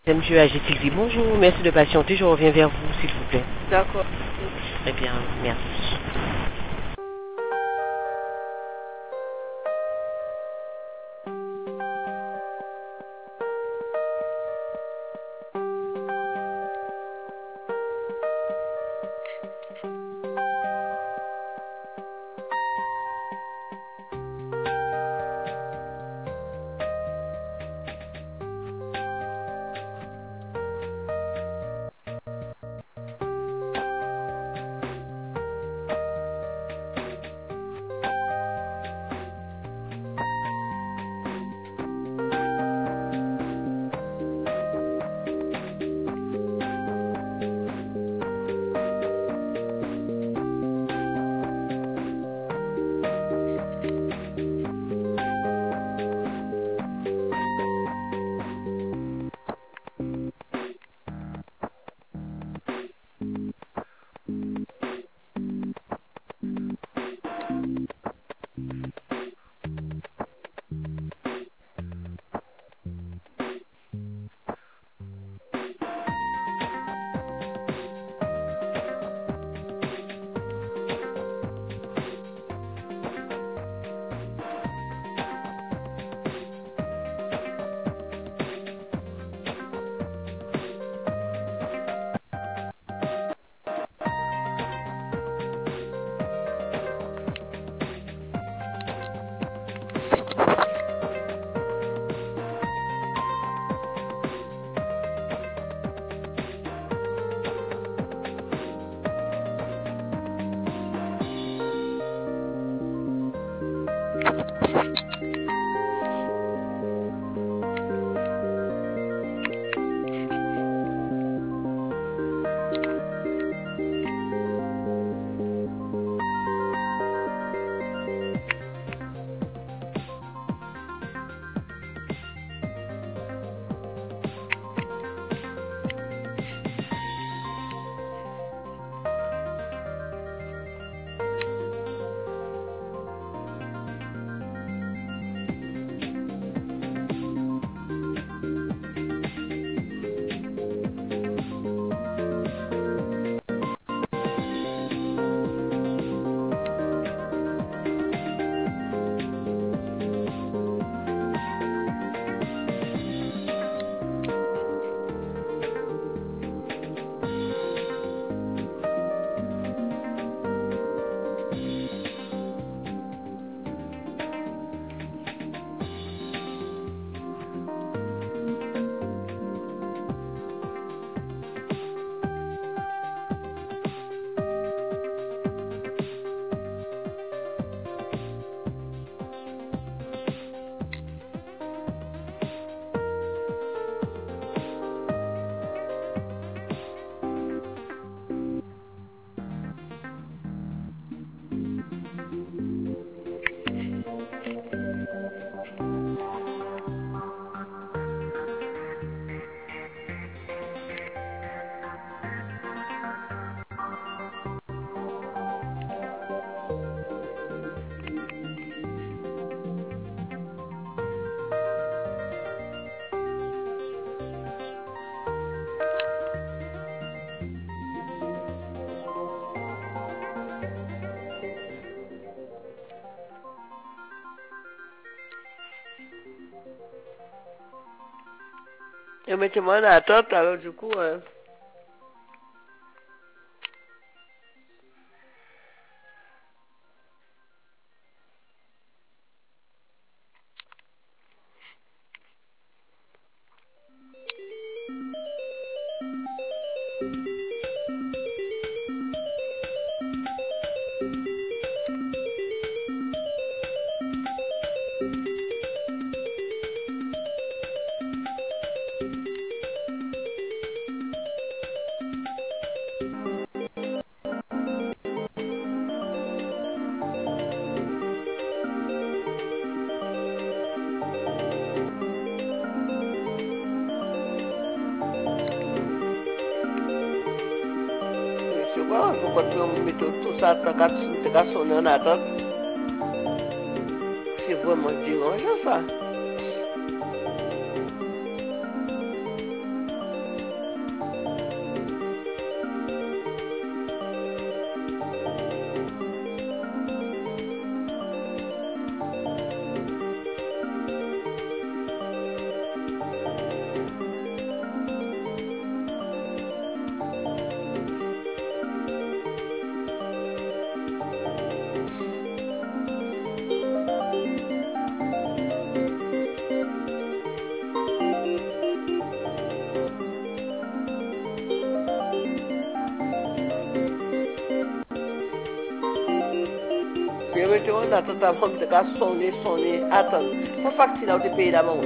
Monsieur Agit-il dit bonjour, merci de patienter, je reviens vers vous s'il vous plaît. D'accord. Très bien, merci. Eu mettez-moi en attente, alors du coup... Je sais pas, pourquoi tu me mets tout ça, t'as sonné en attente. C'est vraiment dérangeant ça. Je me dis, on attend avant de sonner, attendre. Pas facile là où tu payes d'abord.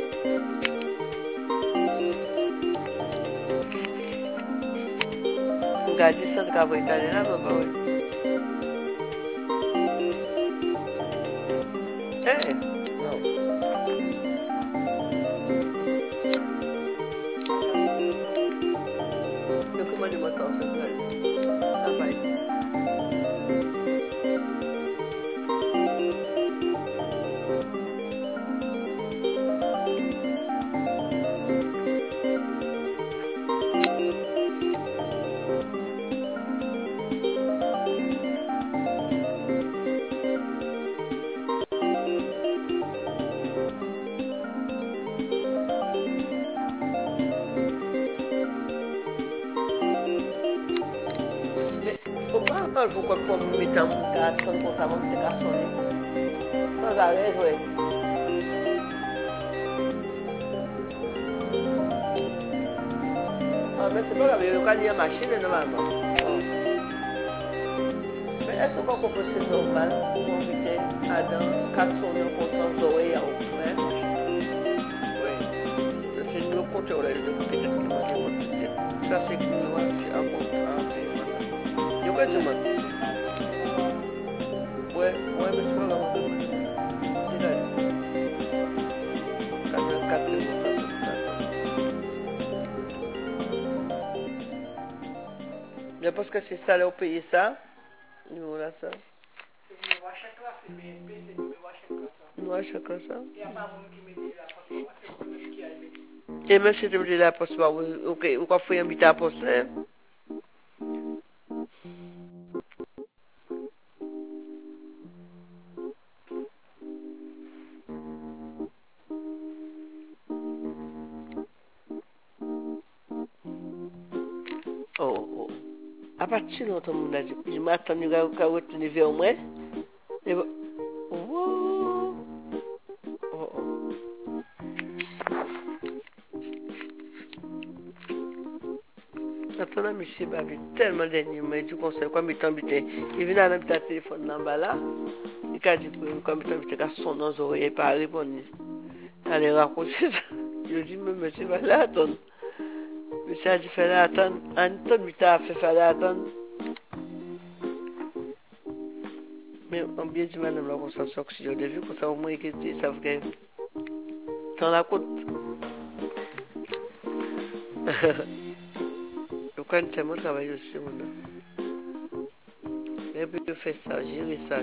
Regardez ça, tu vas italien là, mais pas oui. Eh, non. Donc, comment dis-moi ça, ça va être. Pourquoi pour me mettre en garde comme ça, mon petit garçon sans arrêt, oui. Ah, mais c'est pas grave, il y a une machine normalement. Oh. Mais est-ce qu'on peut que c'est normal pour inviter Adam, 4 sonneurs contre Zoé en haut? Oui. C'est le contrôle de peut-être que moi, ça c'est que nous, c'est un contrat. Il y a quoi de monde? Ouais, mais c'est pas grave. C'est là. 4 mais parce que c'est ça, là, on paye ça. Nous, là, ça. Nous, à chaque fois, ça. Et même si tu me dis la poste, ok, ou quoi, faut y inviter à la poste, là. Oh. À partir de notre monde, je m'attends à retourner vers moi. Et oh. Attends, monsieur Babi, tellement dernier, mais du conseil, comme il t'embêtait. Il vient à l'habiter téléphone dans là. Il a dit que comme il t'embêtait, qu'à son nom, il pas répondre. Allez, raconter ça. Je dis, mais monsieur, va là attendre. Monsieur a dit, fallait attendre. Anton, il t'a fait, fallait attendre. Mais on bien dit, madame, la conscience oxygène de vie, comme ça, au moins, ils savent que. Dans la côte. Je crois que c'est mon travail aussi, mon. Et puis, je fais ça, gérer ça.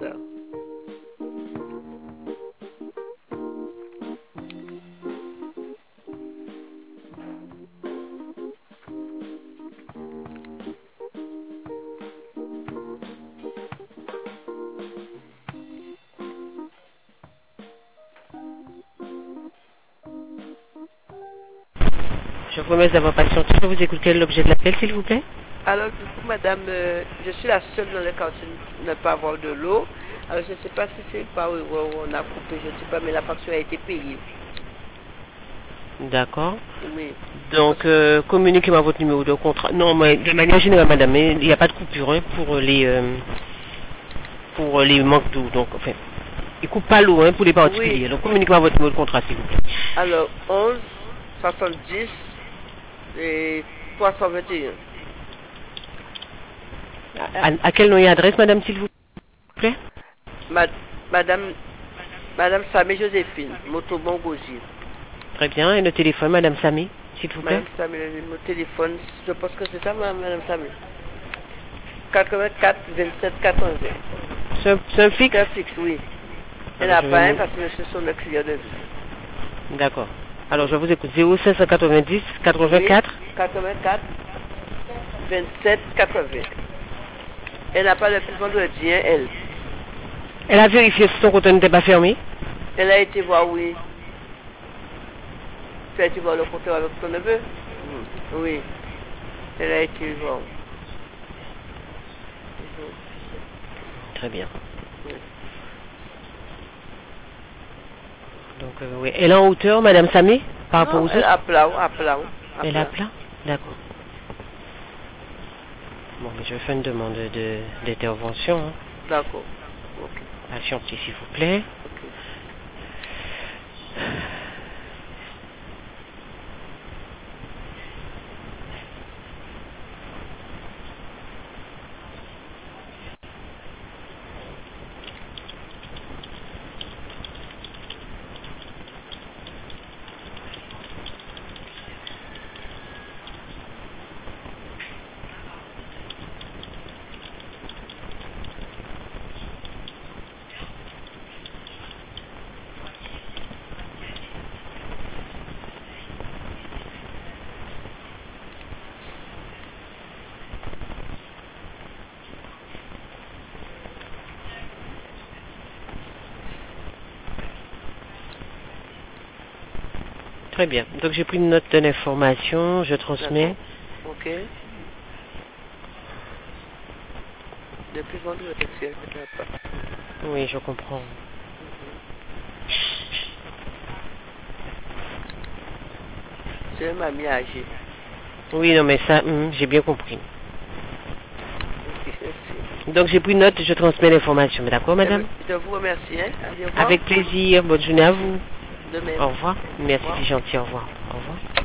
Je vous remercie d'avoir patienté. Je peux vous écouter l'objet de l'appel, s'il vous plaît? Alors, du coup, madame, je suis la seule dans le quartier de ne pas avoir de l'eau. Alors, je ne sais pas si c'est par où on a coupé, je ne sais pas, mais la facture a été payée. D'accord. Oui. Donc, communiquez-moi votre numéro de contrat. Non, mais de manière générale, madame, il n'y a pas de coupure hein, pour les manques d'eau. Donc, enfin, ils ne coupent pas l'eau hein, pour les particuliers. Oui. Donc, communiquez-moi votre numéro de contrat, s'il vous plaît. Alors, 11 70 et 321. À quel nom et adresse, madame, s'il vous plaît? Madame Samé Joséphine, Montauban Gaugier. Très bien. Et le téléphone, madame Samé, s'il vous plaît? Madame Samé, le téléphone, je pense que c'est ça, madame Samé. 84 27 80. C'est un fixe? C'est un fixe, oui. Il n'y en a pas un parce que ce sont nos clients de vie. D'accord. Alors, je vous écoute. 0590 84 84 27 80. Elle n'a pas le plus vendredi, hein, elle. Elle a vérifié si son compte n'était pas fermé? Elle a été voir, oui. Tu as été voir le compteur avec ton neveu? Oui. Elle a été voir. Très bien. Oui. Donc, oui. Elle est en hauteur, madame Samé, par rapport aux autres? À plat. Elle est à plat? D'accord. Bon, mais je vais faire une demande d'intervention. Hein. D'accord. Ok. Patientez, s'il vous plaît. Ok. Très bien. Donc j'ai pris une note de l'information, je transmets. Ok. Depuis vendredi, elle ne pas. Oui, je comprends. C'est un mamie âgée. Oui, non, mais ça, j'ai bien compris. Ok, merci. Donc j'ai pris une note, je transmets l'information. D'accord, madame? Je vous remercie. Hein. Allez, au revoir. Avec plaisir. Bonne journée à vous. De même. Au revoir. Merci, c'est gentil. Au revoir. Au revoir.